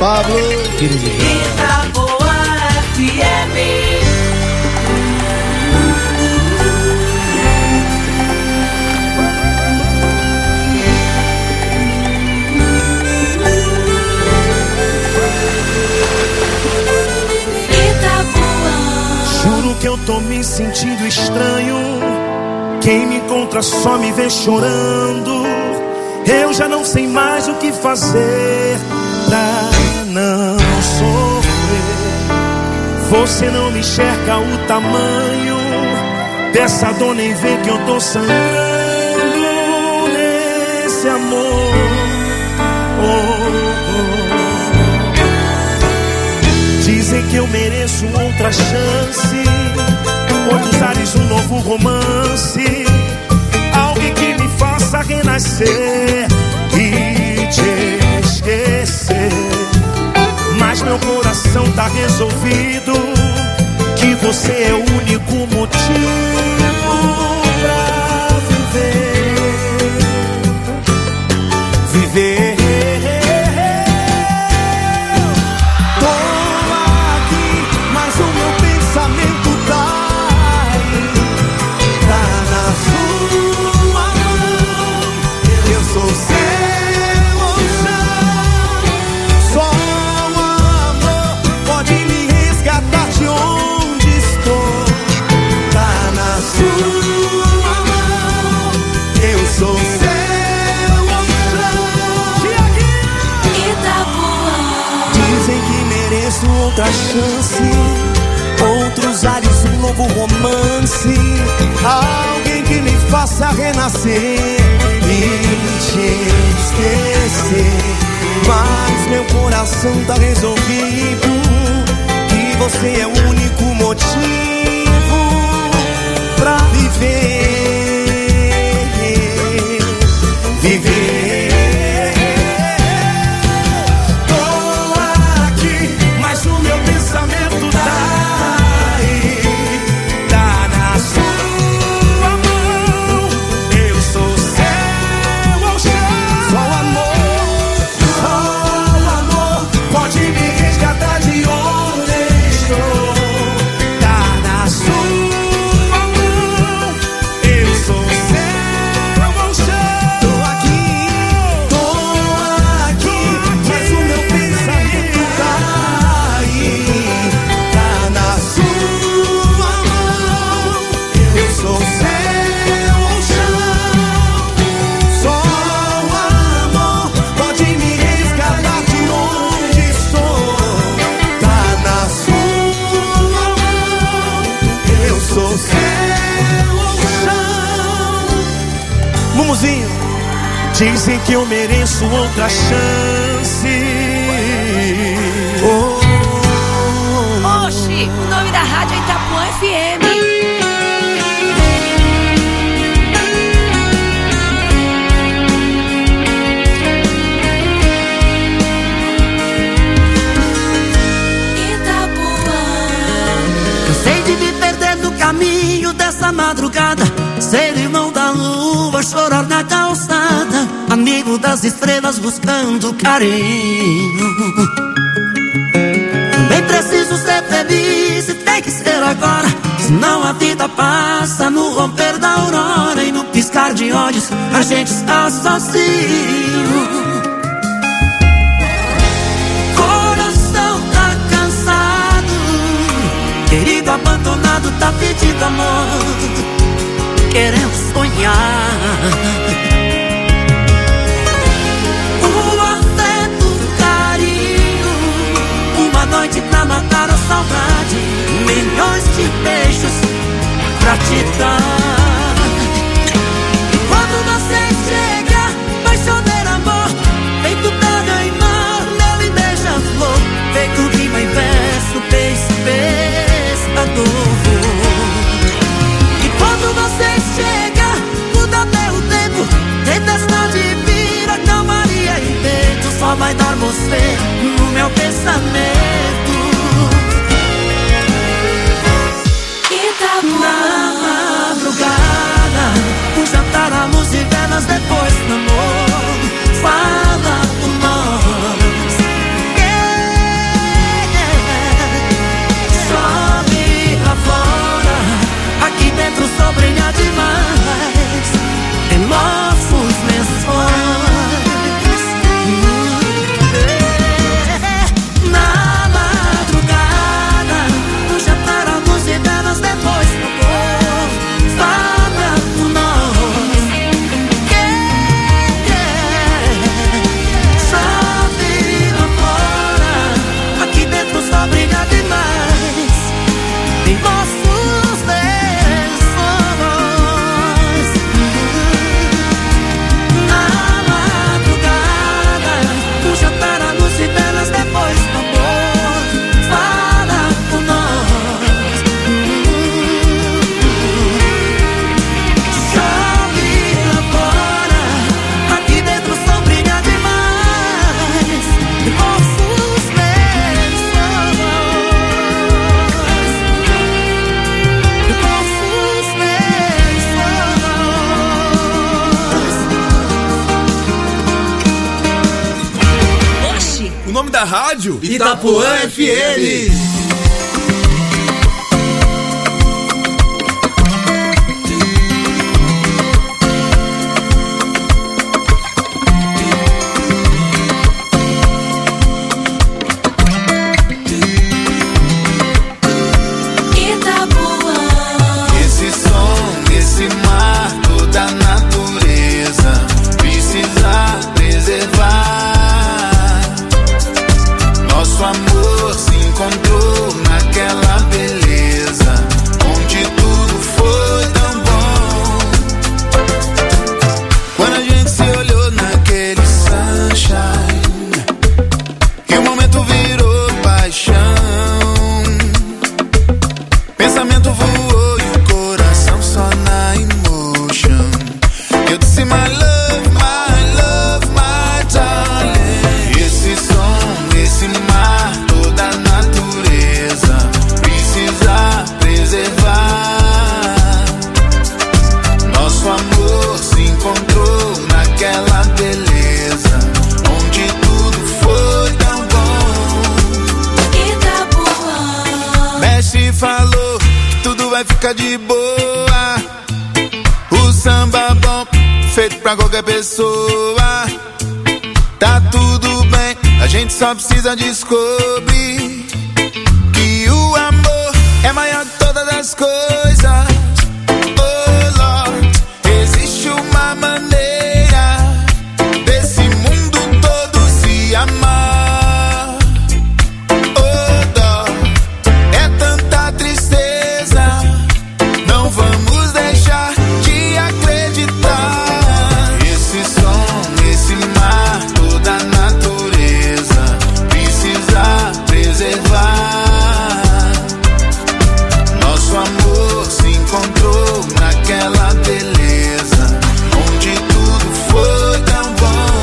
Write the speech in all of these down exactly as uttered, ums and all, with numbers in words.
Pablo, querido. Itapuã F M. Juro que eu tô me sentindo estranho. Quem me encontra só me vê chorando. Eu já não sei mais o que fazer pra não sofrer. Você não me enxerga o tamanho dessa dor, nem vê que eu tô sangrando nesse amor. Oh, oh. Dizem que eu mereço outra chance, outros ares, um novo romance, alguém que me faça renascer e te esquecer. Mas meu coração tá resolvido, que você é o único motivo pra viver. Viver. Outra chance, outros ares, um novo romance, alguém que me faça renascer e te esquecer. Mas meu coração tá resolvido, que você é o único motivo pra viver. Viver. Dizem que eu mereço outra chance. Oh, oh, oh. Oxi, o nome da rádio é Itapuã F M. Cansei de me perder no caminho dessa madrugada, ser irmão da lua, chorar na calçada, amigo das estrelas buscando carinho. Também preciso ser feliz e tem que ser agora, senão a vida passa no romper da aurora, e no piscar de olhos a gente está sozinho. Coração tá cansado, querido abandonado tá pedindo amor, querendo sonhar. O afeto, o carinho, uma noite pra matar a saudade, milhões de beijos pra te dar. E quando você chega, vai chover amor, feito pedra e mar, meu e beija-flor, feito rima e verso, beijo, pescador. E quando você chega, muda meu tempo, tempestade vira calmaria e vento, só vai dar você no meu pensamento. Na madrugada da rádio Itapuã F M. De boa, o samba bom, feito pra qualquer pessoa. Tá tudo bem, a gente só precisa descobrir que o amor é maior que todas as coisas. Oh Lord, existe uma maneira desse mundo todo se amar. Oh dó, é tanta tristeza. Não vamos deixar de acreditar. Esse som, esse mar, toda a natureza precisa preservar. Nosso amor se encontrou naquela beleza onde tudo foi tão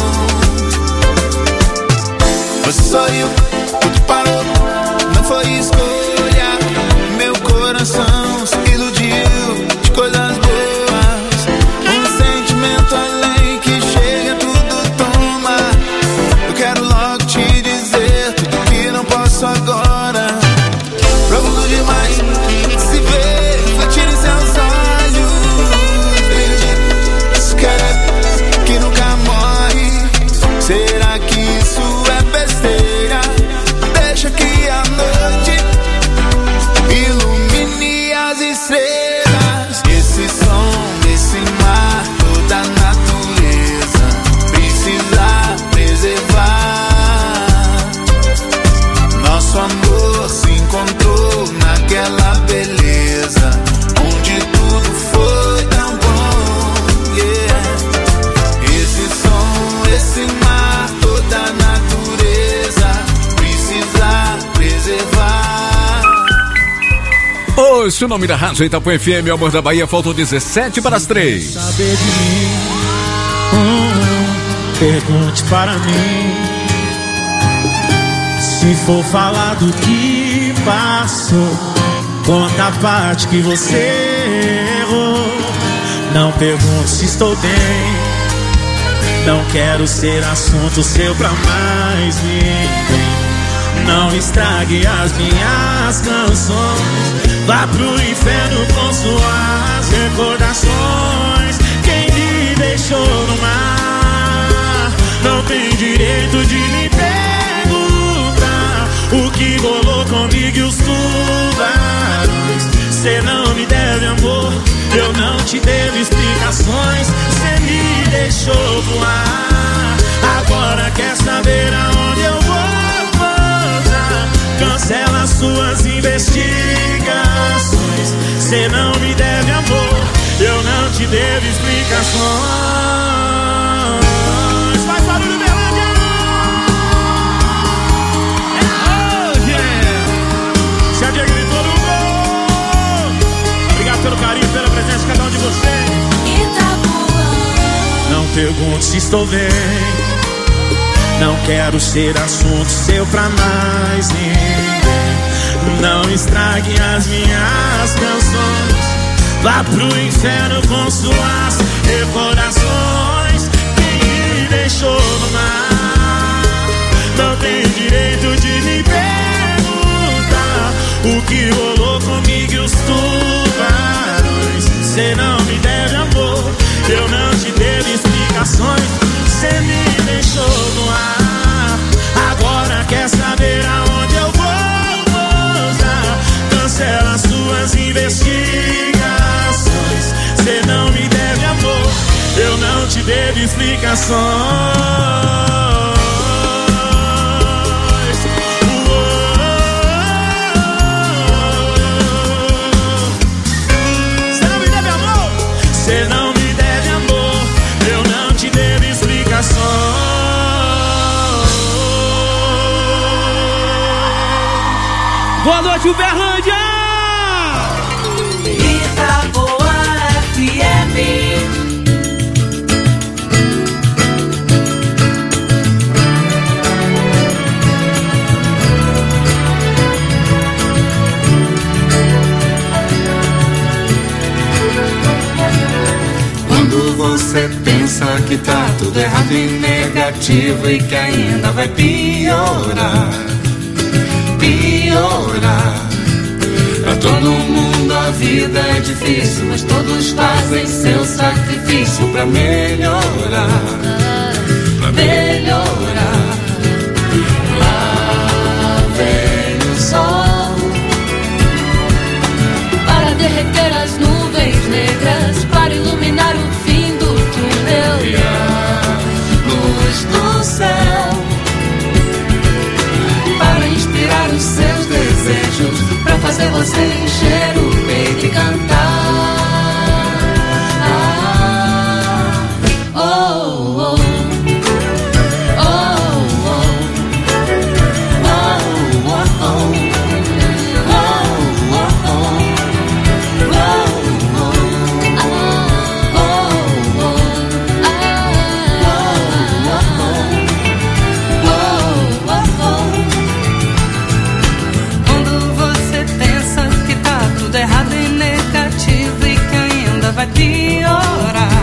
bom. Você sorriu, tudo parou, não foi escolha. Meu coração se iludiu de coisas boas. Um sentimento além que chega, tudo toma. Eu quero logo te dizer tudo que não posso agora. Profundo demais se ver, refletir em seus olhos. Isso quer que nunca morre. Será que isso é besteira? Deixa que a noite ilumine as estrelas. Esse som, esse mar, toda a natureza precisa preservar. Nosso amor se encontrou naquela beleza onde tudo foi tão bom. Yeah. Esse som, esse mar, toda a natureza precisa preservar. Ouça o nome da rádio Itapuã F M, o amor da Bahia, faltam dezessete para as três. Saber de mim, hum, pergunte para mim. Se for falar do que passou, conta a parte que você errou. Não pergunte se estou bem, não quero ser assunto seu pra mais ninguém. Não estrague as minhas canções, vá pro inferno com suas recordações. Quem me deixou no mar não tem direito de me perguntar o que rolou comigo e os tubarões. Cê não me deve amor, eu não te devo explicações. Cê me deixou voar, agora quer saber aonde eu vou. Cancela suas investigações. Cê não me deve amor, eu não te devo explicações. Faz barulho, Belândia! Oh, yeah! Se a Diego gritou no gol. Obrigado pelo carinho, pela presença de cada um de vocês. Não pergunte se estou bem, não quero ser assunto seu pra mais ninguém. Não estrague as minhas canções, vá pro inferno com suas recordações. Quem me deixou no mar não tem direito o que rolou comigo e os tubarões. Cê não me deve amor, eu não te devo explicações. Cê me deixou no ar, agora quer saber aonde eu vou pousar. Cancela suas investigações. Cê não me deve amor, eu não te devo explicações. Cê não me deve amor, eu não te devo explicações. Boa noite, Uberlândia! Itapoá F M. Quando você pensa que tá tudo errado e negativo e que ainda vai piorar, piorar. Pra todo mundo a vida é difícil, mas todos fazem seu sacrifício pra melhorar, pra melhorar. Lá vem o sol para derreter as nuvens negras, para iluminar o fim do túnel e a luz do céu, para inspirar os seus desejos, para fazer você encher o peito e cantar. Ah, oh, oh, oh, oh, oh, oh, oh. vai piorar,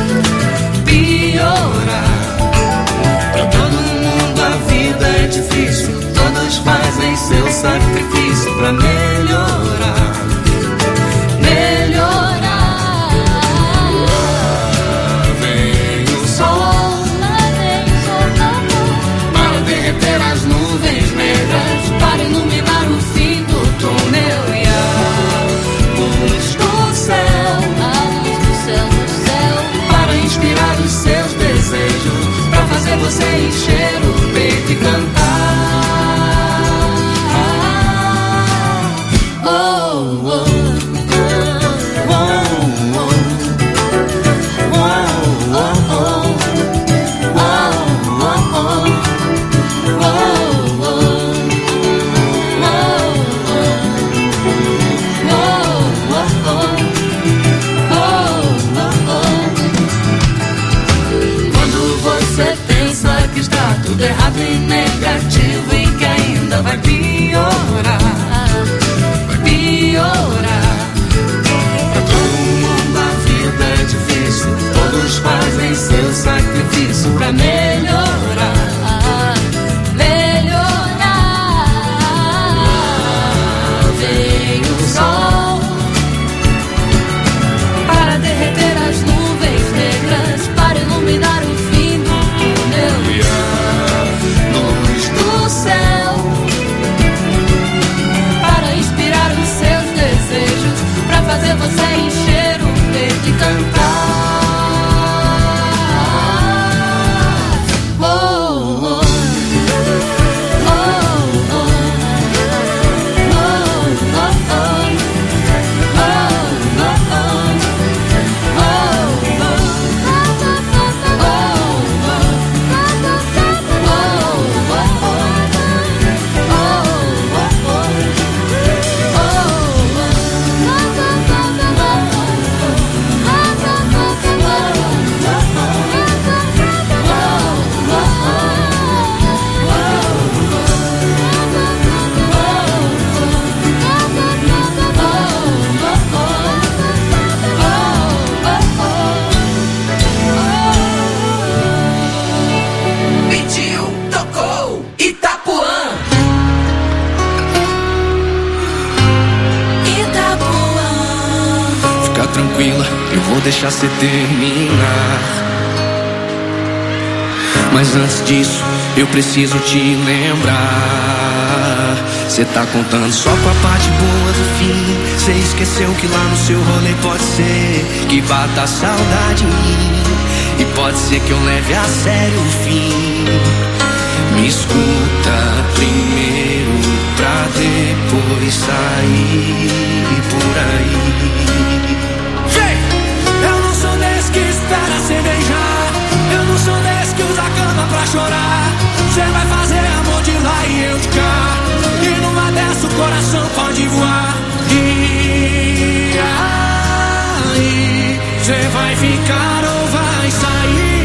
piorar. Pra todo mundo a vida é difícil, todos fazem seu sacrifício pra melhorar, melhorar. Lá vem o sol, lá vem o sol, para derreter as nuvens negras, para iluminar o fim do túnel e a luz do céu, inspirar os seus desejos, pra fazer você encher o peito e cantar. Oh, oh, oh, oh, oh, oh, oh, oh, tudo errado e negativo e que ainda vai piorar, vai piorar. tranquila, eu vou deixar cê terminar. Mas antes disso, eu preciso te lembrar. Cê tá contando só com a parte boa do fim. Cê esqueceu que lá no seu rolê pode ser que bata a saudade em mim. E pode ser que eu leve a sério o fim. Me escuta primeiro pra depois sair por aí. Vem! Eu não sou desse que espera cê beijar. Eu não sou desse que usa a cama pra chorar. Cê vai fazer amor de lá e eu de cá. E numa dessa o coração pode voar. E aí, cê vai ficar ou vai sair?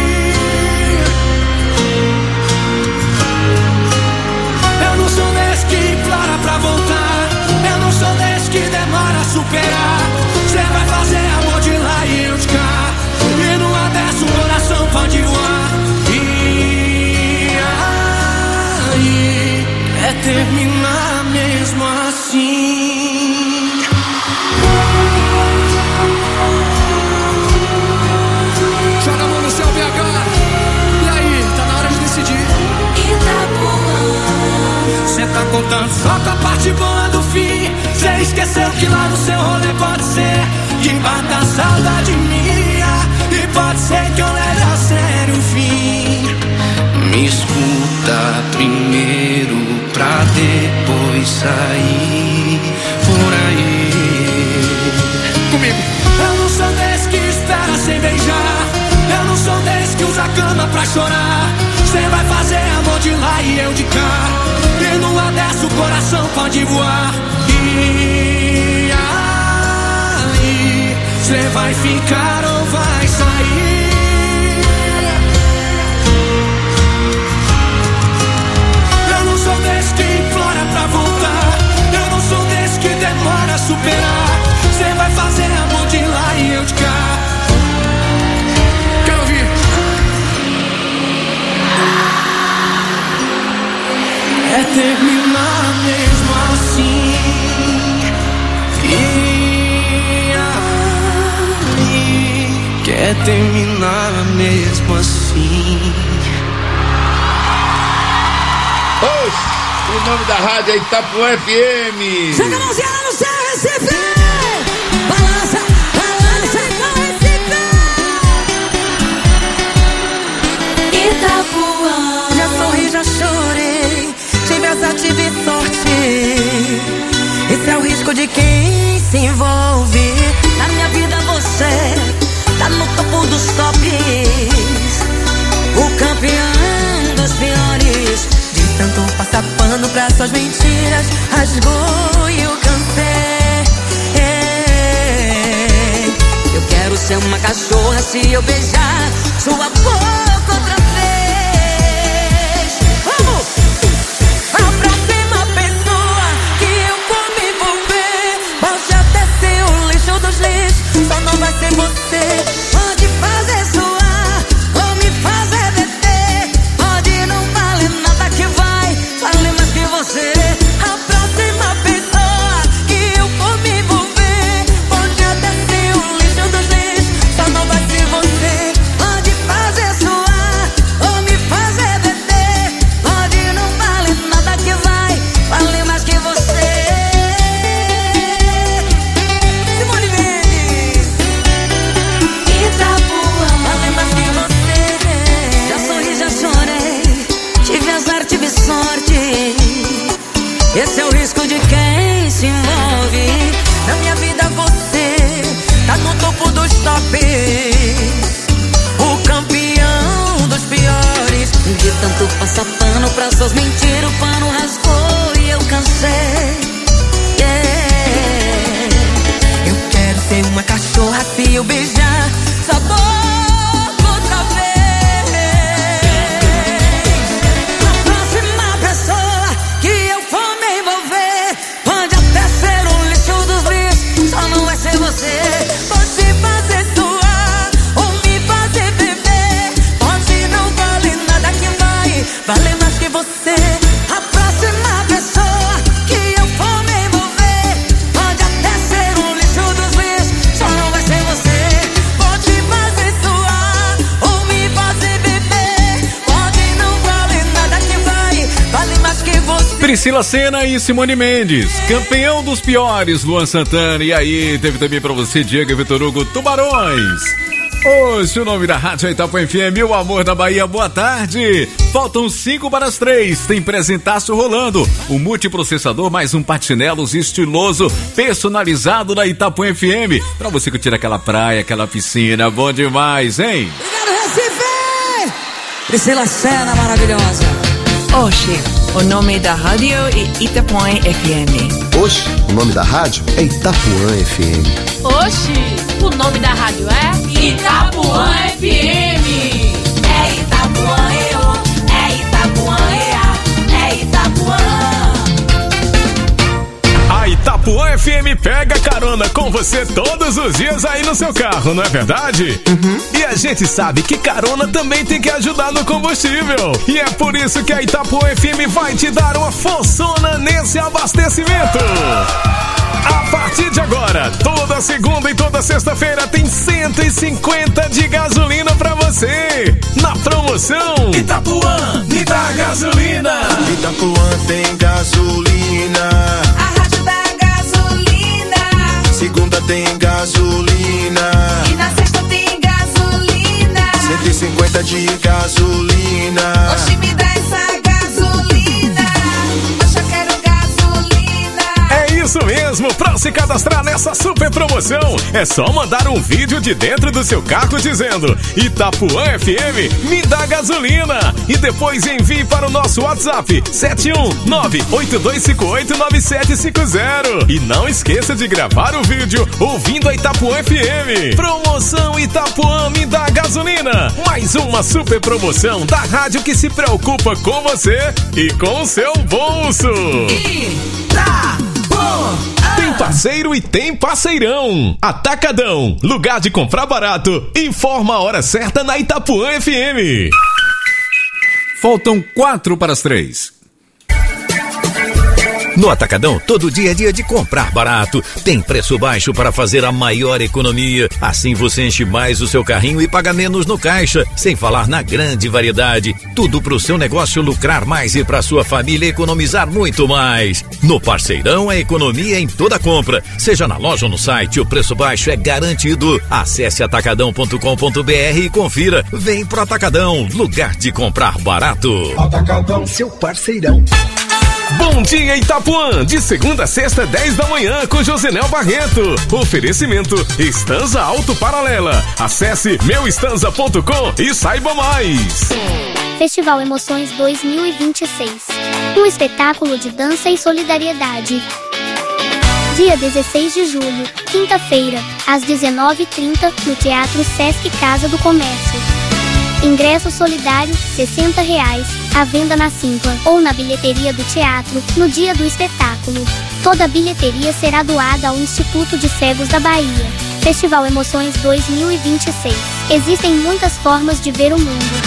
Eu não sou desse que implora pra voltar. Eu não sou desse que demora a superar. Cê vai fazer amor de lá e eu de cá. E numa dessa o coração pode voar. E aí, é terminar mesmo assim. Joga a mão no céu, B H. E aí, tá na hora de decidir. Cê tá contando só com a parte boa do fim. Cê esqueceu que lá no seu rolê pode ser que bata a saudade minha. E pode ser que eu leve a sério o fim. Me escuta primeiro pra depois sair por aí. Comigo. Eu não sou desse que espera sem beijar. Eu não sou desse que usa a cama pra chorar. Cê vai fazer amor de lá e eu de cá. E numa dessa o coração pode voar. E aí, cê vai ficar ou vai sair? Eu não sou desse que implora pra voltar. Eu não sou desse que demora a superar. Cê vai fazer amor de lá e eu de cá. Quero ouvir. É terminar mesmo assim. E aí, quer terminar mesmo assim. Oxe, o nome da rádio é Itapuã F M. Chega a mãozinha lá no céu, Recife! Balança, balança, então Recife! Itapuã. Já sorri, já chorei. Tive azar, tive sorte. Esse é o risco de quem se envolve. Na minha vida você tá no topo dos tops. O campeão dos piores. De tanto passar pano pra suas mentiras, rasgou e eu cansei. Eu quero ser uma cachorra se eu beijar sua boca outra vez. Vamos! A próxima pessoa que eu for me envolver pode até ser o lixo dos lixos, só não vai ser você. Pode fazer suar ou me fazer beber. Pode não valer nada que vai valer mais que você. A próxima pessoa que eu for me envolver pode até ser o lixo dos lixos, só não vai ser você. Pode fazer suar ou me fazer beber. Pode não valer nada que vai valer mais que você. Simone Mendes. Itapuã. Vale mais que você. Já sorri, já chorei. Tive azar, tive sorte. Esse é o risco de quem se envolve. Na minha vida você tá no topo dos tops. O campeão dos piores. De tanto passar pano pra suas mentiras, o pano rasgou e eu cansei. Yeah. Eu quero ser uma cachorra se eu beijar sua boca outra vez. A próxima pessoa que eu for me envolver pode até ser o lixo dos lixos, só não vai ser você. Pode fazer suar ou me fazer beber. Pode não valer nada que vai valer mais que você. A próxima Priscila Senna e Simone Mendes, campeão dos piores, Luan Santana. E aí, teve também pra você, Diego e Vitor Hugo, Tubarões. Hoje o nome da Rádio Itapuã F M, o amor da Bahia, boa tarde. Faltam cinco para as três, tem presentaço rolando. O multiprocessador mais um patinelos estiloso, personalizado da Itapuã F M. Pra você curtir aquela praia, aquela piscina, bom demais, hein? Obrigado, Recife! Priscila Senna, maravilhosa. Oxi, o nome da rádio é Itapuã F M. Oxi, o nome da rádio é Itapuã F M. Oxi, o nome da rádio é Itapuã F M. É Itapuã, eu, é Itapuã, é, é Itapuã. A Itapuã F M pega carona com você todos os dias aí no seu carro, não é verdade? Uhum. E a gente sabe que carona também tem que ajudar no combustível. E é por isso que a Itapuã F M vai te dar uma forçona nesse abastecimento. A partir de agora, toda segunda e toda sexta-feira tem cento e cinquenta de gasolina pra você. Na promoção Itapuã, me dá gasolina. Itapuã tem gasolina. A rádio da gasolina. Segunda tem gasolina. E na sexta tem gasolina. cento e cinquenta de gasolina. Oxi, me dá essa gasolina. Oxi, eu quero gasolina. É isso mesmo, pra se cadastrar nessa super promoção, é só mandar um vídeo de dentro do seu carro dizendo Itapuã F M, me dá gasolina. E depois envie para o nosso WhatsApp sete um nove oito dois cinco oito nove sete cinco zero. E não esqueça de gravar o vídeo ouvindo a Itapuã F M. Promoção Itapuã, me dá gasolina. Mais uma super promoção da rádio que se preocupa com você e com o seu bolso. Tem parceiro e tem parceirão. Atacadão, lugar de comprar barato. Informa a hora certa na Itapuã F M. Faltam quatro para as três. No Atacadão, todo dia é dia de comprar barato. Tem preço baixo para fazer a maior economia. Assim você enche mais o seu carrinho e paga menos no caixa. Sem falar na grande variedade. Tudo para o seu negócio lucrar mais e para sua família economizar muito mais. No Parceirão é economia em toda compra. Seja na loja ou no site, o preço baixo é garantido. Acesse atacadão ponto com ponto b r e confira. Vem pro Atacadão, lugar de comprar barato. Atacadão, seu parceirão. Bom dia, Itapuã! De segunda a sexta, dez da manhã, com Josenel Barreto. Oferecimento Estanza Auto Paralela. Acesse meu estanza ponto com e saiba mais. Festival Emoções dois mil e vinte e seis. Um espetáculo de dança e solidariedade. Dia dezesseis de julho, quinta-feira, às dezenove e trinta, no Teatro Sesc Casa do Comércio. Ingresso solidário, sessenta reais, à venda na Simpla ou na bilheteria do teatro, no dia do espetáculo. Toda a bilheteria será doada ao Instituto de Cegos da Bahia. Festival Emoções dois mil e vinte e seis. Existem muitas formas de ver o mundo.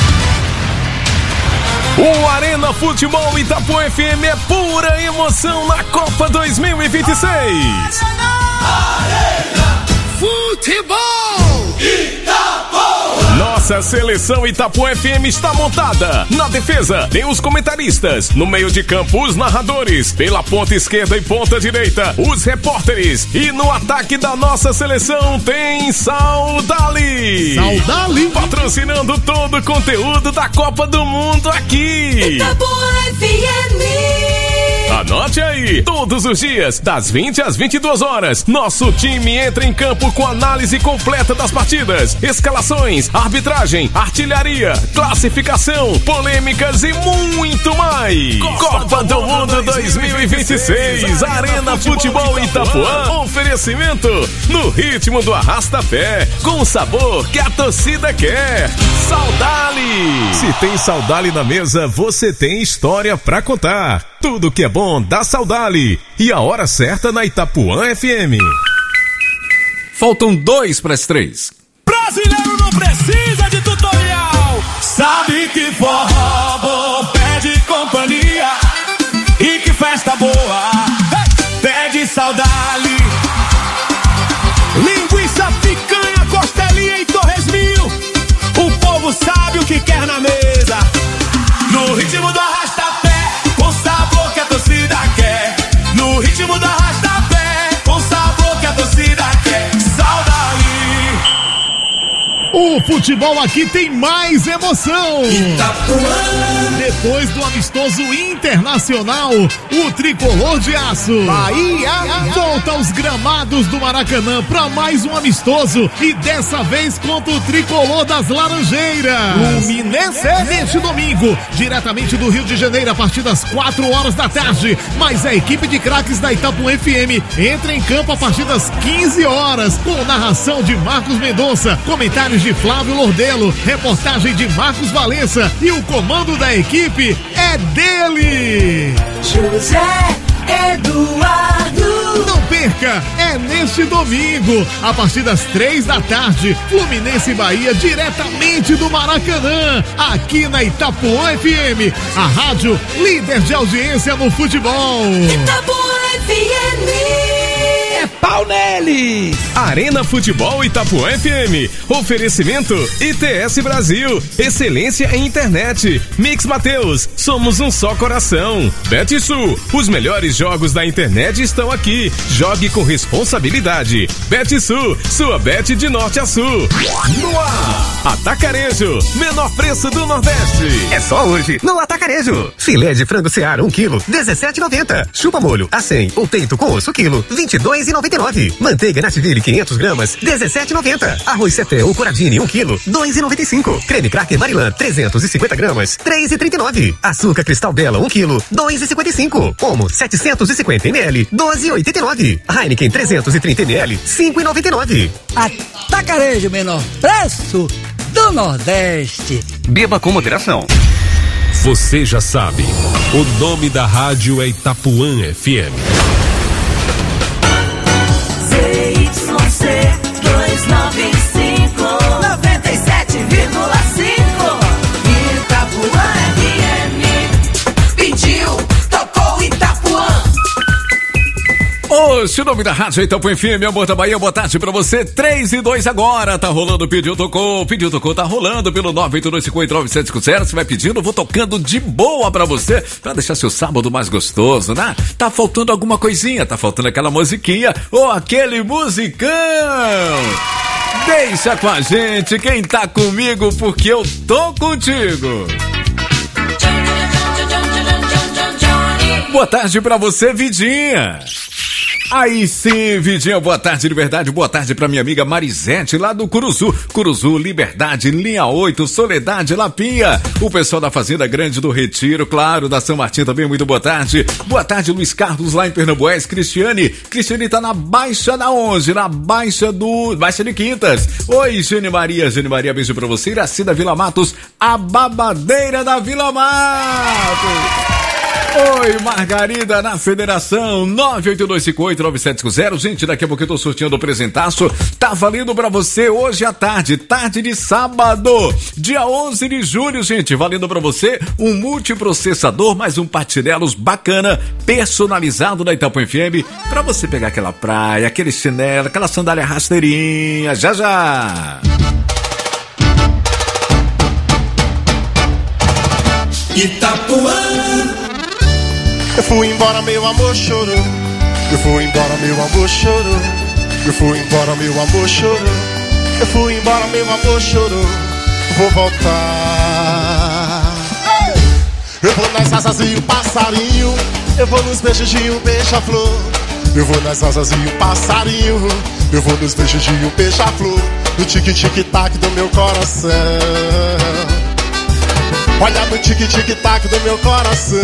O Arena Futebol Itapuã F M é pura emoção na Copa dois mil e vinte e seis. Arena Futebol Itapuã. Nossa seleção Itapuã F M está montada. Na defesa, tem os comentaristas. No meio de campo, os narradores. Pela ponta esquerda e ponta direita, os repórteres. E no ataque da nossa seleção, tem Saudali. Saudali. Patrocinando todo o conteúdo da Copa do Mundo aqui. Itapuã F M. Anote aí, todos os dias, das vinte às vinte e duas horas, nosso time entra em campo com análise completa das partidas, escalações, arbitragem, artilharia, classificação, polêmicas e muito mais. Copa do Mundo dois mil e vinte e seis, Arena Futebol Itapuã, oferecimento no ritmo do arrasta-pé, com o sabor que a torcida quer. Saudali! Se tem Saudali na mesa, você tem história pra contar. Tudo que é bom dá Saudali. E a hora certa na Itapuã F M. Faltam dois para as três. Brasileiro não precisa de tutorial. Sabe que forró bom pede companhia. E que festa boa pede Saudali. Linguiça, picanha, costelinha e torresminho. O povo sabe o que quer na mesa. No ritmo do arrasta-pé, com sabor que a torcida futebol aqui tem mais emoção. Itapuã. Depois do amistoso internacional, o tricolor de aço Bahia volta aos gramados do Maracanã para mais um amistoso e dessa vez contra o tricolor das Laranjeiras. Fluminense neste domingo, diretamente do Rio de Janeiro a partir das quatro horas da tarde. Mas a equipe de craques da Itapuã F M entra em campo a partir das quinze horas com narração de Marcos Mendonça, comentários de Flávio Lordelo, reportagem de Marcos Valença e o comando da equipe é dele, José Eduardo. Não perca, é neste domingo, a partir das três da tarde, Fluminense e Bahia, diretamente do Maracanã, aqui na Itapuã F M, a rádio líder de audiência no futebol. Itapuã F M. É pau neles! Arena Futebol Itapuã F M. Oferecimento I T S Brasil. Excelência em internet. Mix Mateus. Somos um só coração. BetSul. Os melhores jogos da internet estão aqui. Jogue com responsabilidade. BetSul. Sua bet de norte a sul. No ar. Atacarejo. Menor preço do Nordeste. É só hoje no Atacarejo. Filé de frango Seara um quilo, dezessete e noventa. Chupa molho a cem ou peito com osso quilo, vinte e dois e noventa e nove. Manteiga Nativille quinhentos gramas, dezessete e noventa. Arroz Ceté ou Coradini um quilo, dois e noventa e cinco. Creme Cracker Marilã trezentos e cinquenta gramas, três e trinta e nove. Açúcar Cristal Bela um quilo, dois e cinquenta e cinco. Omo setecentos e cinquenta mililitros, doze e oitenta e nove. Heineken trezentos e trinta mililitros, cinco e noventa e nove. Atacarejo, menor preço do Nordeste. Beba com moderação. Você já sabe, o nome da rádio é Itapuã F M. Z Y C duzentos e noventa e cinco, noventa e sete vírgula cinco. Itapuã F M. Pediu, tocou Itapuã. Hoje o nome da rádio é Itapuã F M, amor da Bahia, boa tarde pra você, três e dois agora, tá rolando, pediu, tocou, pediu, tocou, tá rolando pelo nove oito dois cinco oito nove sete cinco zero, você vai pedindo, vou tocando de boa pra você, pra deixar seu sábado mais gostoso, né? Tá faltando alguma coisinha, tá faltando aquela musiquinha ou aquele musicão. Deixa com a gente quem tá comigo, porque eu tô contigo. Boa tarde pra você, Vidinha. Aí sim, Vidinha, boa tarde de verdade, boa tarde pra minha amiga Marisete lá do Curuzu, Curuzu, Liberdade, Linha oito, Soledade, Lapinha, o pessoal da Fazenda Grande do Retiro, claro, da São Martim também, muito boa tarde, boa tarde Luiz Carlos lá em Pernambués, Cristiane, Cristiane tá na Baixa da onde? Na Baixa do, Baixa de Quintas, oi Gene Maria, Gene Maria, beijo pra você, Iraci da Vila Matos, a babadeira da Vila Matos. Oi, Margarida na Federação, nove oito dois cinco oito nove sete cinco zero. Gente, daqui a pouco eu tô sorteando o presentaço. Tá valendo pra você hoje à tarde, tarde de sábado, dia onze de julho, gente. Valendo pra você um multiprocessador, mais um patinelos bacana, personalizado da Itapuã F M, pra você pegar aquela praia, aquele chinelo, aquela sandália rasteirinha. Já, já. Itapuã. Eu fui embora, meu amor chorou. Eu fui embora, meu amor chorou. Eu fui embora, meu amor chorou. Eu fui embora, meu amor chorou. Vou voltar. Ei! Eu vou nas asas e o passarinho. Eu vou nos beijos de um beija-flor. Eu vou nas asas e o passarinho. Eu vou nos beijos de um beija-flor. No tique-tique-tac do meu coração. Olha no tique-tique-tac do meu coração.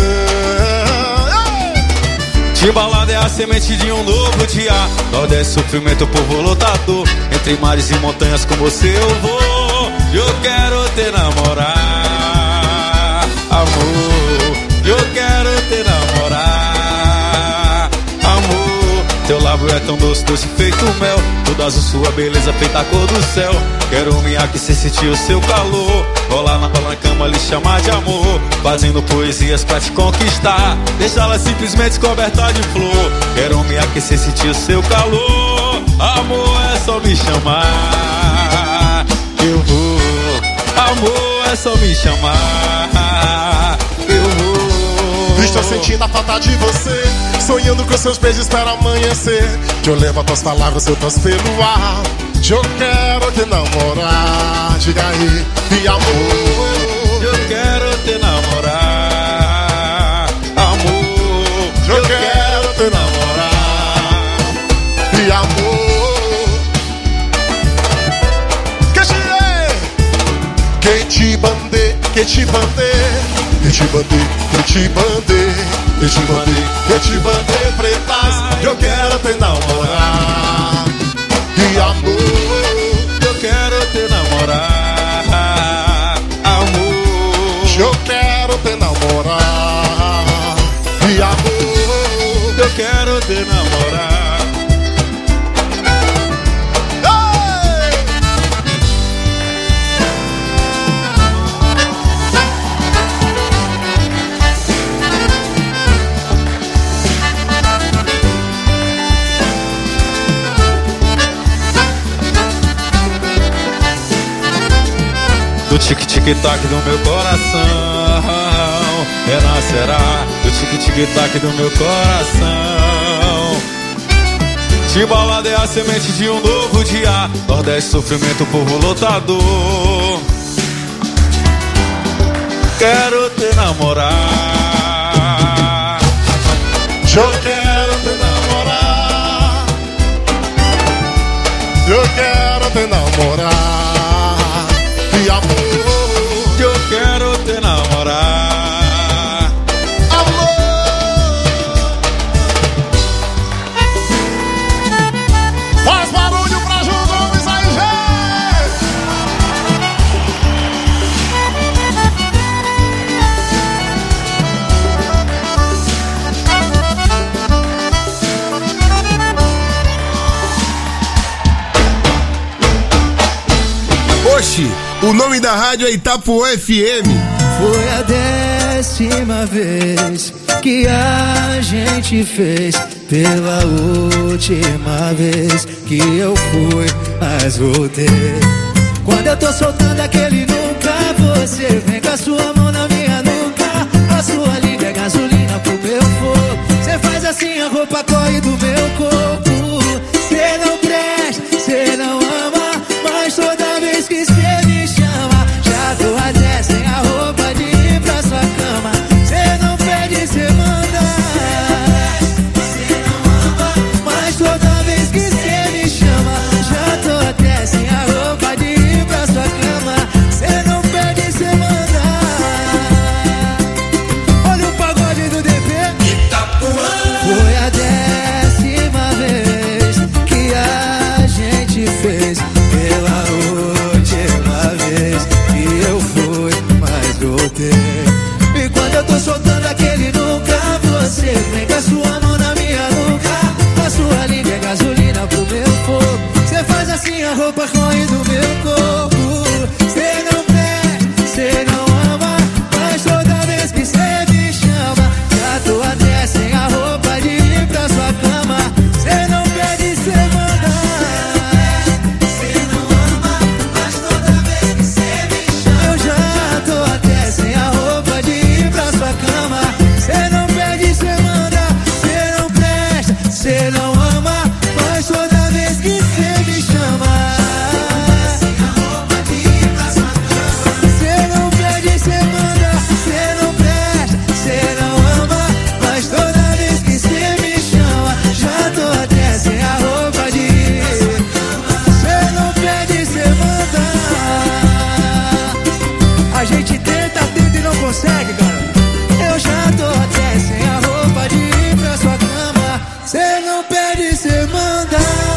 Timbalada é a semente de um novo dia. Nordeste sofrimento, povo lutador. Entre mares e montanhas com você eu vou. Eu quero te namorar, amor. Eu quero te namorar, amor. Teu lábio é tão doce, doce feito mel. Toda azul, sua beleza feita a cor do céu. Quero me aquecer, sentir o seu calor. Rolar na, na cama, lhe chamar de amor. Fazendo poesias pra te conquistar. Deixá-la simplesmente coberta de flor. Quero me aquecer, sentir o seu calor. Amor, é só me chamar. Eu vou. Amor, é só me chamar. Eu vou. Estou sentindo a falta de você, sonhando com seus beijos para amanhecer. Que eu levo as tuas palavras soltas pelo ar. Que eu quero te namorar, diga aí, e amor. Eu quero te namorar, amor. Eu, eu quero te namorar, e amor. Que te é? Que te bandei, que te bandei. Que te bandei, que te bandei, que te bandei, que te bandei pretas. Eu quero te namorar, e amor. Eu quero te namorar, amor. Eu quero te namorar, e amor. Eu quero te namorar. Do tic-tic-tac do meu coração renascerá, do tic-tic-tac do meu coração. Timbalada é a semente de um novo dia. Nordeste, sofrimento, povo lutador. Quero te namorar, eu quero te namorar, eu quero te namorar, e amor. Eu quero te namorar, amor. Faz barulho pra João Gomes aí, gente. Oxi, o nome da rádio é Itapuã F M. Foi a décima vez que a gente fez, pela última vez que eu fui, mas voltei. Quando eu tô soltando aquele nunca, você vem com a sua mão na minha nuca. A sua língua é gasolina pro meu fogo. Cê faz assim, a roupa corre do meu corpo. Cê não presta, cê não ama, mas toda vez que cê me chama, já tô até sem a roupa de ir pra sua cama. Cê não pede, cê manda. Cê não ama, mas toda vez que cê me chama, já tô até sem a roupa de ir pra sua cama. Cê não pede, cê manda. Olha o pagode do D P Itapuã. Foi a décima vez que a gente fez, pela última vez que eu fui, mas voltei. E quando eu tô soltando aquele nunca, você vem com a sua mão na minha nuca. A sua língua é gasolina pro meu fogo. Cê faz assim, a roupa corre do meu corpo. Cê não presta, cê não ama, mas toda vez que cê me chama, já tô até sem a roupa de ir pra sua cama. Cê não pede, cê manda. Cê não ama, mas toda vez que cê me chama, eu já tô até sem a roupa de ir pra sua cama. Cê não pede, cê manda. Cê não presta, cê não ama, mas toda vez que cê me chama, cê não pede, cê manda. Cê não presta, cê não ama, mas toda vez que cê me chama, já tô até sem a roupa de ir. Cê não pede, cê manda. A gente tenta, tenta e não consegue, cara. Eu já tô até sem a roupa de ir pra sua cama. Cê não pede, cê manda.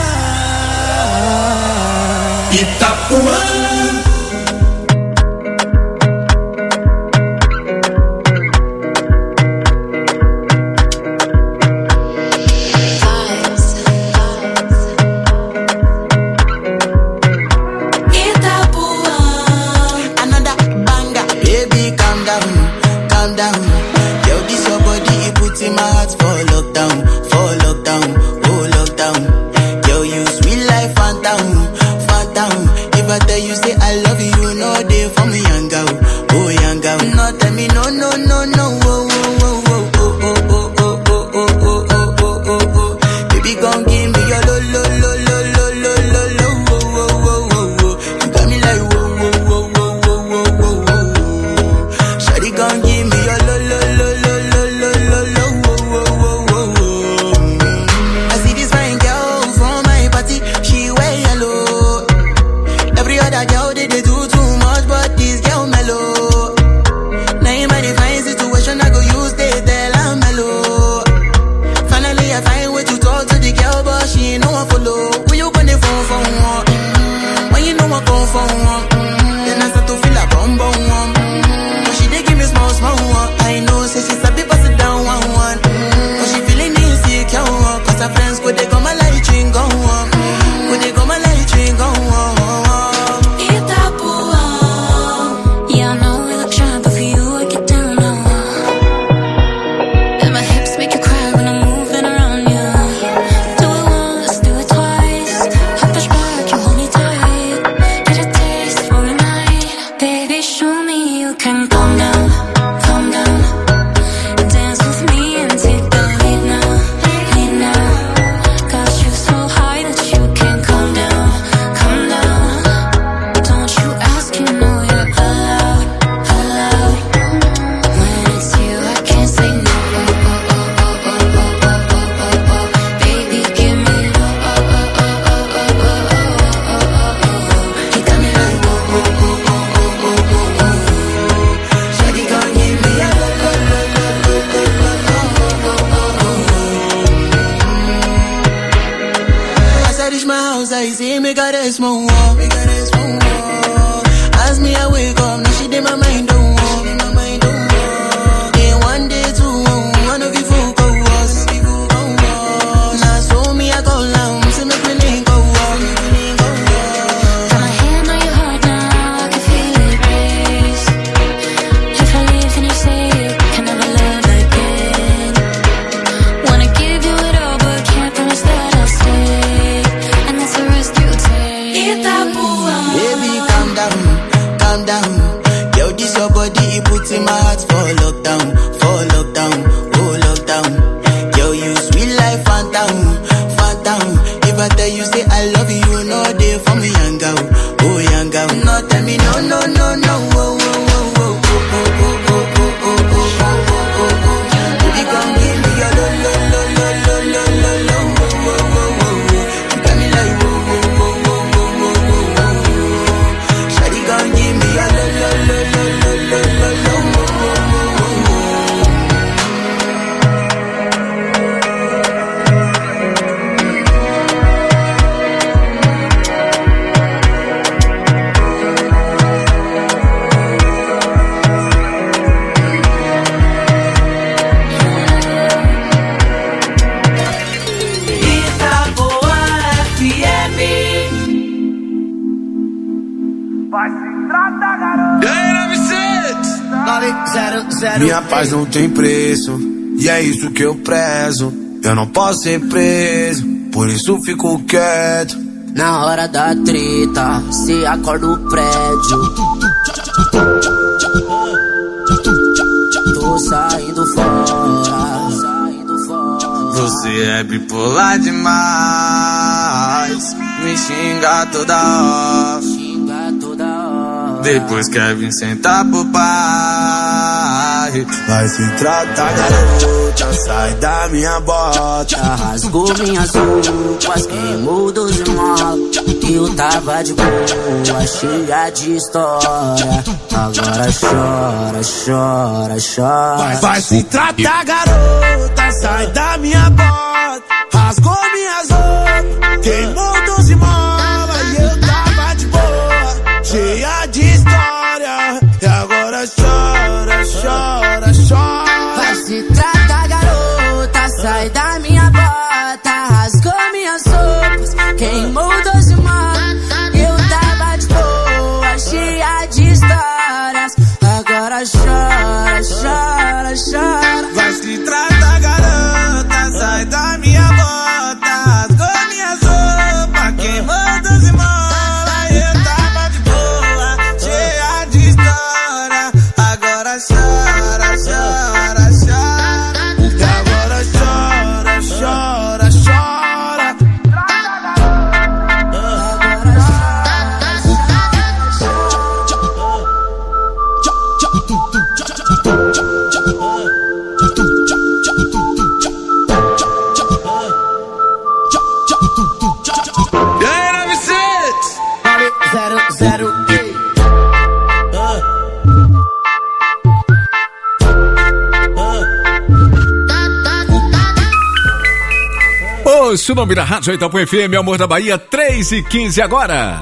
Itapuã. Another banger, baby, calm down, calm down. Yo, this your body, it puts in my heart for lockdown, for lockdown, oh lockdown. Yo, you sweet life, phantom, phantom. If I tell you I follow, who you gonna phone for one? Mm-hmm. When you know I come for one, mm-hmm. then I start to feel a bum bum one. Mm-hmm. But she dey give me small small one. I know, say she sabi pass it down one one. Mm-hmm. But she feeling insecure, cause her friends go they come a light drink go on. Go they come a light drink go on. Minha paz não tem preço, e é isso que eu prezo. Eu não posso ser preso, por isso fico quieto. Na hora da treta, cê acorda o prédio. Tô saindo fora. Você é bipolar demais, me xinga toda hora. Depois quer vir sentar pro pai. Vai se tratar, garota, sai da minha bota. Rasgou minhas roupas, queimou doze molas. Eu tava de boa, cheia de história. Agora chora, chora, chora. Vai, vai se tratar, garota, sai da minha bota. Rasgou minhas roupas, queimou doze molas. E eu tava de boa, cheia de história. E agora chora, chora, chora. Vai se tratar, garota, sai da minha bota. Rasgou minhas roupas, queimou doze molas. Eu tava de boa, cheia de histórias. Agora chora, chora, chora. Vai se tratar, garota, sai da minha bota. Rasgou minhas roupas, Oxe, o nome da Rádio Itapuã F M, Amor da Bahia, três e quinze agora.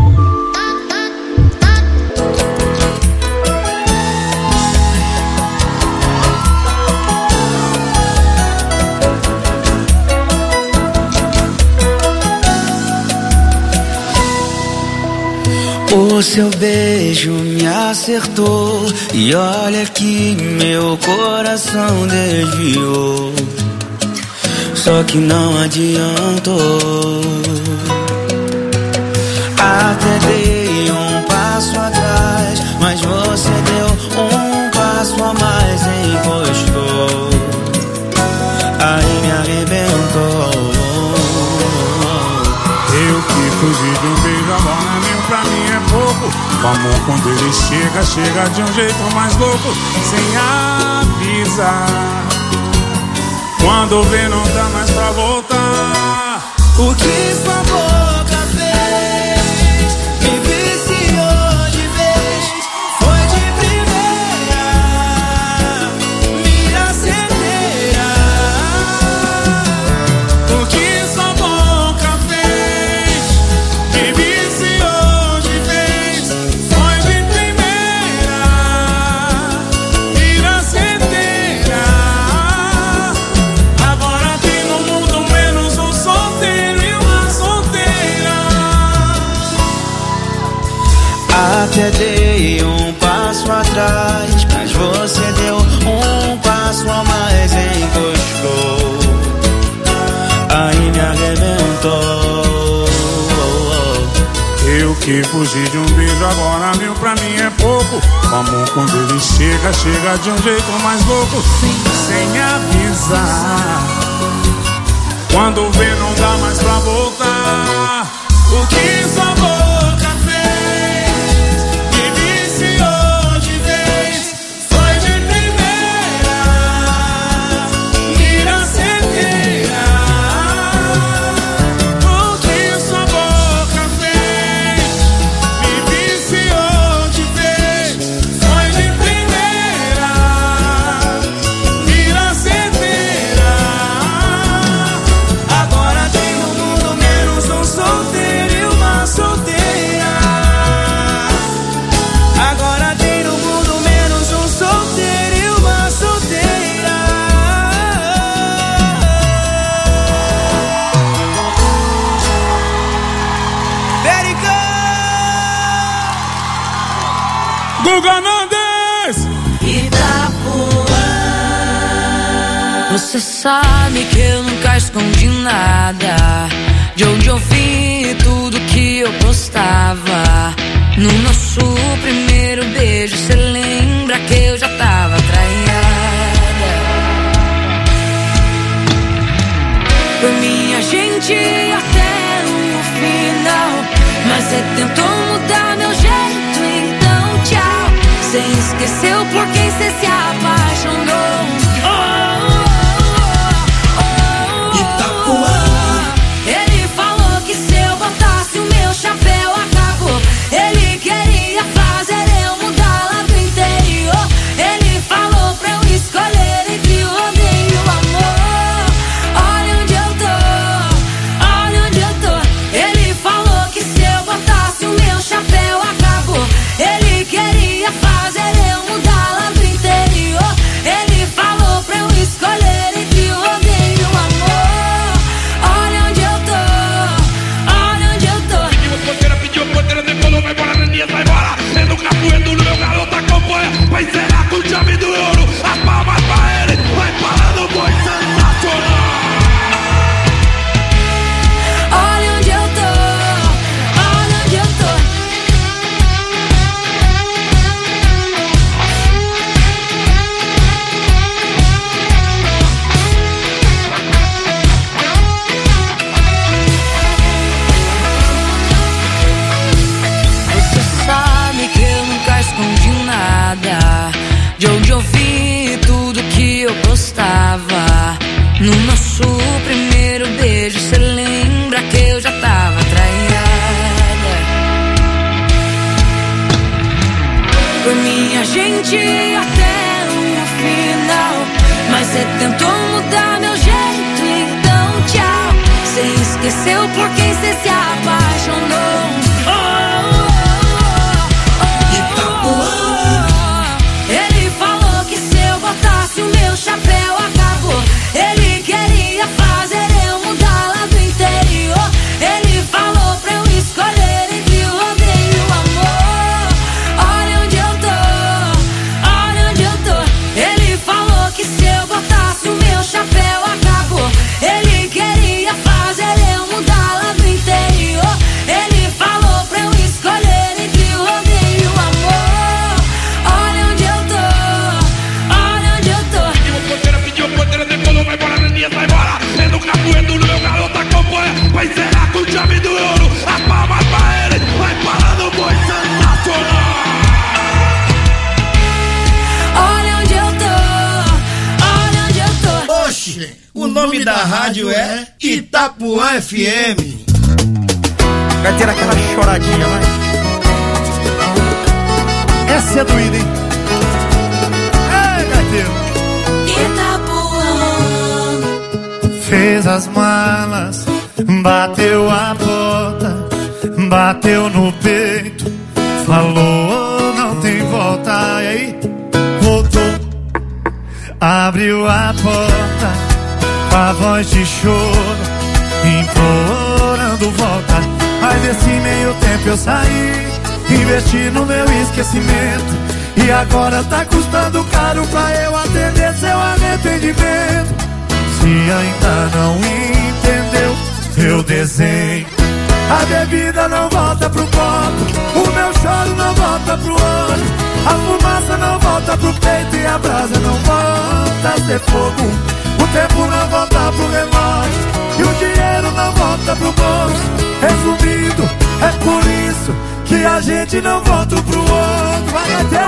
O seu beijo me acertou e olha que meu coração desviou. Só que não adiantou. Até dei um passo atrás, mas você deu um passo a mais e encostou. Aí me arrebentou. Eu que fugi de um beijo, agora nem pra mim é pouco. O amor quando ele chega, chega de um jeito mais louco, sem avisar. Quando vê não dá mais pra voltar. O que sua boca fez me viciou de vez. Foi de primeira, mira certeira. O que sua boca fez me viciou de vez. Foi de primeira, mira certeira. Agora tem no mundo menos um solteiro e uma solteira. Até dei um passo atrás, mas você deu um passo a mais e encostou. Aí me arrebentou. Eu que fugi de um beijo, agora mil pra mim é pouco. O amor quando ele chega, chega de um jeito mais louco, sem avisar. Quando vê não dá mais pra voltar. O que sua boca fez me viciou de vez. Foi de primeira, mira certeira. O que sua boca fez me viciou de vez. Foi de primeira, mira certeira. Agora tem no mundo menos um solteiro e uma solteira. Agora tem no mundo menos um solteiro e uma solteira. Guga Nandes! Você sabe que eu nunca escondi nada. De onde eu vim, tudo que eu postava. No nosso primeiro beijo, cê lembra que eu já tava traída. Por mim a gente ia até o final, mas cê tentou mudar meu jeito, então tchau. Cê esqueceu por quem cê se apaixonou. Oh, ele falou que se eu botasse o meu chapéu acabou. Ele queria fazer eu mudar lá do interior. Ele falou pra eu escolher entre o odeio e o amor. Olha onde eu tô, olha onde eu tô. Ele falou que se eu botasse o meu chapéu acabou. Ele queria fazer eu mudar lá do interior. Ele falou pra eu escolher entre o odeio e o amor. Olha onde eu tô, olha onde eu tô. Pediu porteira, pediu porteira, depois não vai embora, Neninha vai embora. Sendo capoeiro do meu garoto acompanha. Vai encerrar com chave do ouro. As palmas pra ele, vai parando o boi sensacional. Olha onde eu tô, olha onde eu tô. Você sabe que eu nunca escondi nada. De onde eu vim, tudo que eu postava. No nosso primeiro beijo, cê lembra que eu já tava traída. Por mim a gente ia até o final, mas cê tentou mudar meu jeito, então tchau. Cê esqueceu por quem cê se apaixonou. Oh, oh, oh, oh. Ele falou que se eu botasse o meu chapéu acabou. Ele queria fazer eu mudar lá do interior. Ele falou pra eu escolher entre o odeio e o amor. Olha onde eu tô, olha onde eu tô. Ele falou que se eu botasse o meu chapéu acabou. Ele queria fazer eu mudar lá do interior. Ele falou pra eu escolher entre o odeio e o amor. Olha onde eu tô, olha onde eu tô. Pediu porteira, depois não vai embora, Neninha sai embora. É no capoeiro, meu garoto acompanha. Vai encerrar com o chave do ouro. As palmas pra ele, vai parar no boi sensacional. Olha onde eu tô, olha onde eu tô. Oxe, o nome da rádio é Itapuã F M. Vai ter aquela choradinha, vai. Essa é doída, hein? Ei, gaiteiro. Itapuã. Fez as malas, bateu a porta, bateu no peito, falou não tem volta. E aí, voltou, abriu a porta, com a voz de choro, implorando volta. Mas desse meio tempo eu saí, investi no meu esquecimento, e agora tá custando caro pra eu atender seu arrependimento. Se ainda não entendeu, eu desenho. A bebida não volta pro copo, o meu choro não volta pro olho, a fumaça não volta pro peito e a brasa não volta a ser fogo. O tempo não volta pro relógio e o dinheiro não volta pro bolso. Resumindo, é por isso que a gente não volta pro outro. Vai até...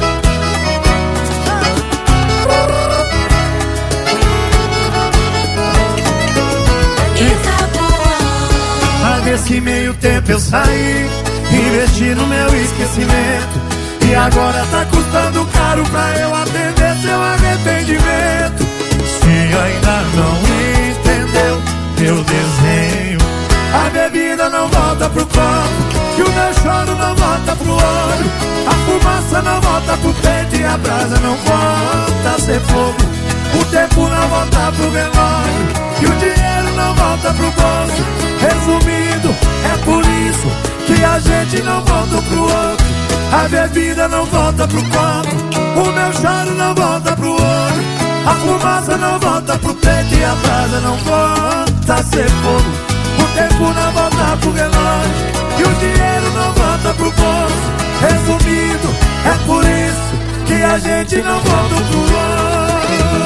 Mas nesse meio tempo eu saí, investi no meu esquecimento, e agora tá custando caro pra eu atender seu arrependimento. Se ainda não entendeu, eu desenho. A bebida não volta pro copo, e o meu choro não volta pro olho, a fumaça não volta pro peito e a brasa não volta a ser fogo. O tempo não volta pro relógio e o dinheiro não volta pro bolso. Resumindo, é por isso que a gente não volta pro outro. A bebida não volta pro copo, o meu choro não volta pro olho, a fumaça não volta pro peito e a brasa não volta a ser fogo. O tempo não volta pro relógio e o dinheiro não volta pro bolso. Resumindo, é por isso que a gente não volta pro outro.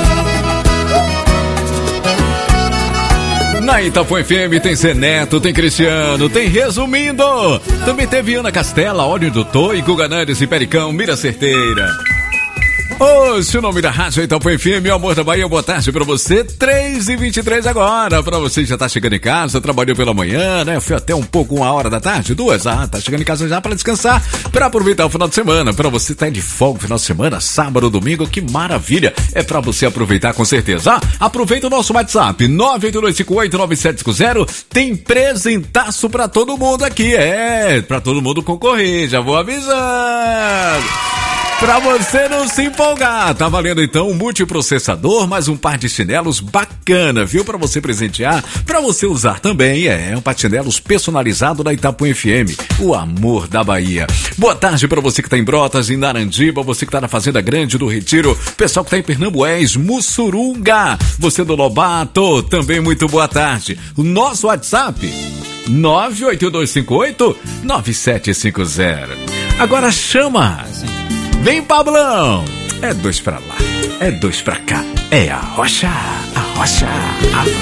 Na Itapuã F M tem Zé Neto, tem Cristiano, tem Resumindo. Também teve Ana Castela, Óleo do Tô e Guga Nandes e Pericão, Mira Certeira. Hoje o nome da rádio Itapuã F M, o amor da Bahia, boa tarde pra você, três e vinte e três agora, pra você que já tá chegando em casa, trabalhou pela manhã, né, foi até um pouco, uma hora da tarde, duas, ah, tá chegando em casa já pra descansar, pra aproveitar o final de semana, pra você tá de folga final de semana, sábado, domingo, que maravilha, é pra você aproveitar com certeza, ah, aproveita o nosso WhatsApp, nove oito dois cinco oito nove sete cinco zero, tem presentaço pra todo mundo aqui, é, pra todo mundo concorrer, já vou avisando. Pra você não se empolgar, tá valendo então um multiprocessador, mais um par de chinelos bacana, viu? Pra você presentear, pra você usar também, é, um par de chinelos personalizado da Itapuã F M, o amor da Bahia. Boa tarde pra você que tá em Brotas, em Narandiba, você que tá na Fazenda Grande do Retiro, pessoal que tá em Pernambués, Mussurunga, você do Lobato, também muito boa tarde. O nosso WhatsApp, nove oito dois cinco oito nove sete cinco zero. Agora chama! Vem, Pablão! É dois pra lá, é dois pra cá. É a rocha, a rocha, a rocha.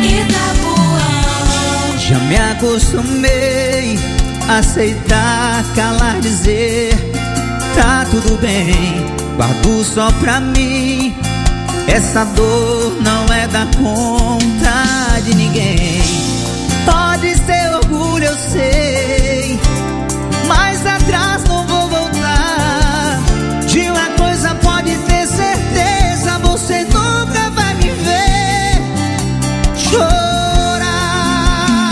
Já me acostumei a aceitar, calar, dizer tá tudo bem, guardo só pra mim. Essa dor não é da conta de ninguém. Pode ser orgulho, eu sei, mas atrás não vou voltar. De uma coisa pode ter certeza, você nunca vai me ver chorar.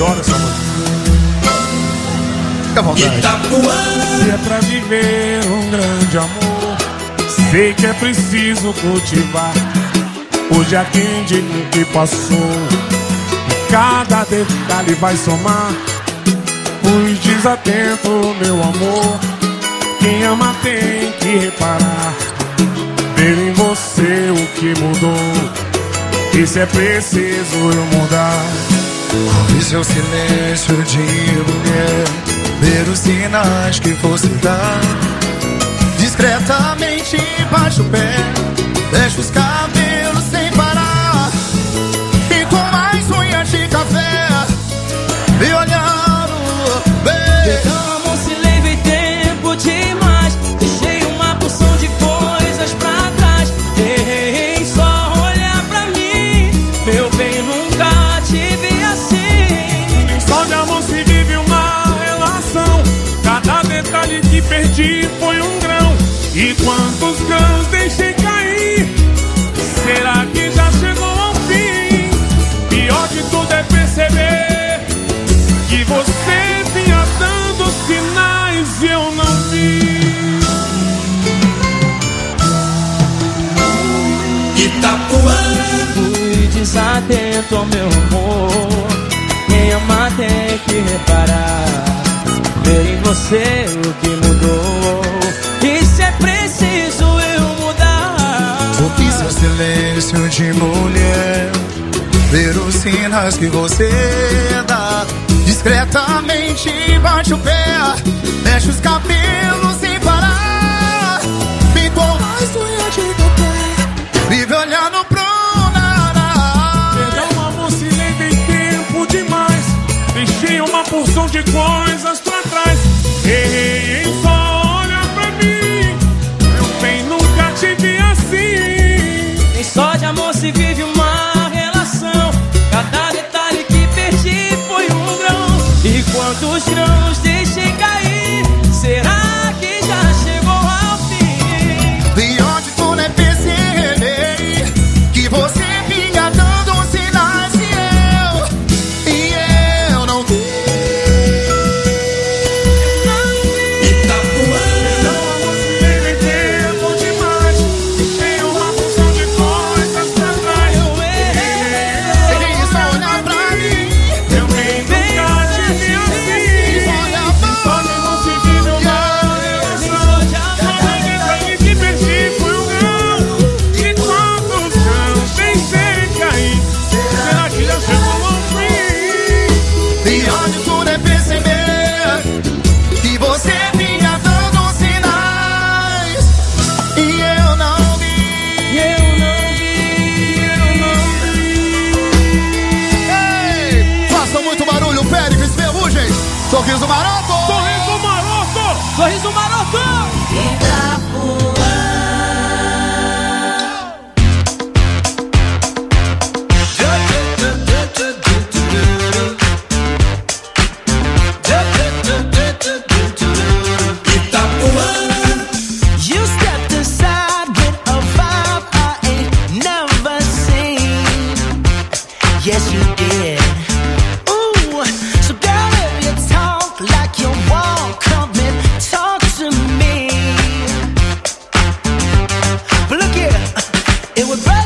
adoro essa música. Fica à vontade. Se é pra viver um grande amor, sei que é preciso cultivar o jardim de que passou. E cada detalhe vai somar. Fui desatento, meu amor. Quem ama tem que reparar. Ver em você o que mudou. E se é preciso eu mudar. Ouvi seu silêncio de mulher, ver os sinais que você dá. Discretamente baixa o pé, deixa os cabelos sem parar. E com mais unhas de café, me olhando bem. Então, amor, se levei tempo demais. Deixei uma porção de coisas pra trás. Errei só olhar pra mim. Meu bem, nunca te vi assim. Só de amor se vive uma relação. Cada detalhe que perdi foi um grão. E quantos grãos deixei cair? Será que já chegou ao fim? Pior de tudo é perceber que você vinha dando sinais e eu não vi. Itapuã. Fui desatento ao meu amor. Quem ama tem que reparar. Ver em você o que mudou. E se é preciso eu mudar. Ouvi seu silêncio de mulher, ver os sinais que você dá. Discretamente bate o pé, mexe os cabelos sem parar. Pintou mais unha de café, vive olhando pro nada. Perdão, amor, se levei tempo demais. Deixei uma porção de coisas pra trás. Errei em só olhar pra mim. Meu bem, nunca te vi assim. Nem só de amor se vive uma relação. Cada detalhe que perdi foi um grão. E quantos grãos deixei cair? Será que já chegou ao fim? Pior de tudo é perceber que você vinha dando sinais e eu, e eu não vi. Sorriso maroto! Sorriso maroto! Sorriso maroto! You stepped aside with a vibe I ain't never seen. Yes, you did. Ooh, so girl, if you talk like you won't, come and talk to me. But look here, it would rather